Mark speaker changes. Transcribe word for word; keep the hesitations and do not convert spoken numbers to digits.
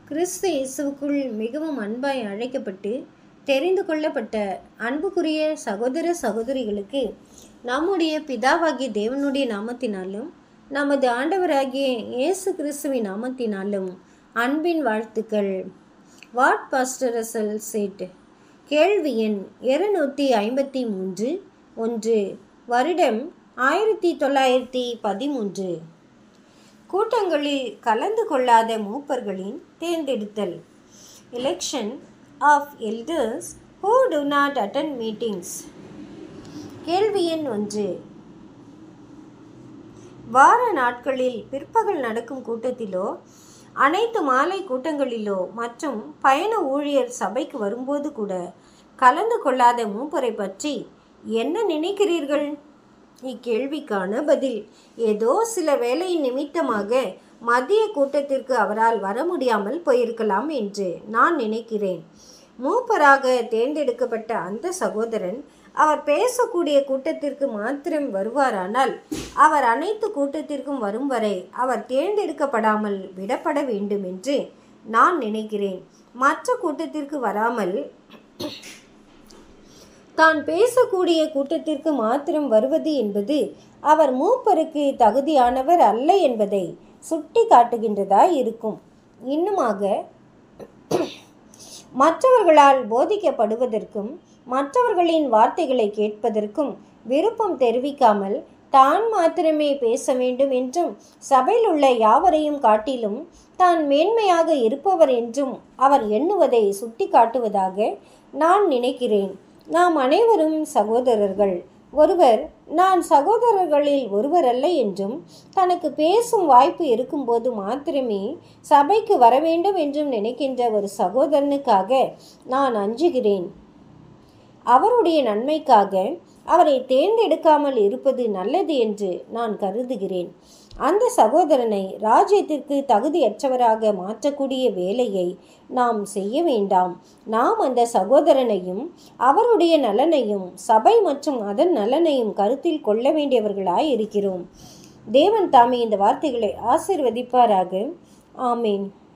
Speaker 1: கிறிஸ்து இயேசுவுக்குள் மிகவும் அன்பாய் அழைக்கப்பட்டு தெரிந்து கொள்ளப்பட்ட அன்புக்குரிய சகோதர சகோதரிகளுக்கு நம்முடைய பிதாவாகிய தேவனுடைய நாமத்தினாலும் நமது ஆண்டவராகிய இயேசு கிறிஸ்துவின் நாமத்தினாலும் அன்பின் வாழ்த்துக்கள். What pastor Russell said. கேள்வி எண் இருநூற்றி ஐம்பத்தி மூன்று ஒன்று. வருடம் ஆயிரத்தி தொள்ளாயிரத்தி பதிமூன்று. கூட்டங்களில் கலந்து கொள்ளாத மூப்பர்களின் தேர்ந்தெடுத்தல். Election of elders who do not attend meetings. கேள்வி எண் ஒன்று. வார நாட்களில் பிற்பகல் நடக்கும் கூட்டத்திலோ அனைத்து மாலை கூட்டங்களிலோ மற்றும் பயண ஊழியர் சபைக்கு வரும்போது கூட கலந்து கொள்ளாத மூப்பரை பற்றி என்ன நினைக்கிறீர்கள்? இக்கேள்விக்கான பதில், ஏதோ சில வேலையின் நிமித்தமாக மதிய கூட்டத்திற்கு அவரால் வர முடியாமல் போயிருக்கலாம் என்று நான் நினைக்கிறேன். மூப்பராக தேர்ந்தெடுக்கப்பட்ட அந்த சகோதரன் அவர் பேசக்கூடிய கூட்டத்திற்கு மாத்திரம் வருவாரானால் அவர் அனைத்து கூட்டத்திற்கும் வரும் வரை அவர் தேர்ந்தெடுக்கப்படாமல் விடப்பட வேண்டும் என்று நான் நினைக்கிறேன். மற்ற கூட்டத்திற்கு வராமல் தான் பேசக்கூடிய கூட்டத்திற்கு மாத்திரம் வருவது என்பது அவர் மூப்பருக்கு தகுதியானவர் அல்ல என்பதை சுட்டி காட்டுகின்றதாய் இருக்கும். இன்னுமாக மற்றவர்களால் போதிக்கப்படுவதற்கும் மற்றவர்களின் வார்த்தைகளை கேட்பதற்கும் விருப்பம் தெரிவிக்காமல் தான் மாத்திரமே பேச வேண்டும் என்றும் சபையில் உள்ள யாவரையும் காட்டிலும் தான் மேன்மையாக இருப்பவர் என்றும் அவர் எண்ணுவதை சுட்டி காட்டுவதாக நான் நினைக்கிறேன். நாம் அனைவரும் சகோதரர்கள். ஒருவர் நான் சகோதரர்களில் ஒருவர் அல்ல என்றும் தனக்கு பேசும் வாய்ப்பு இருக்கும்போது மாத்திரமே சபைக்கு வர வேண்டும் என்றும் நினைக்கின்ற ஒரு சகோதரனுக்காக நான் அஞ்சுகிறேன். அவருடைய நன்மைக்காக அவரை தேர்ந்தெடுக்காமல் இருப்பது நல்லது என்று நான் கருதுகிறேன். அந்த சகோதரனை ராஜ்யத்திற்கு தகுதியற்றவராக மாற்றக்கூடிய வேலையை நாம் செய்ய வேண்டாம். நாம் அந்த சகோதரனையும் அவருடைய நலனையும் சபை மற்றும் அதன் நலனையும் கருத்தில் கொள்ள வேண்டியவர்களாய் இருக்கிறோம். தேவன் தாமே இந்த வார்த்தைகளை ஆசீர்வதிப்பாராக. ஆமேன்.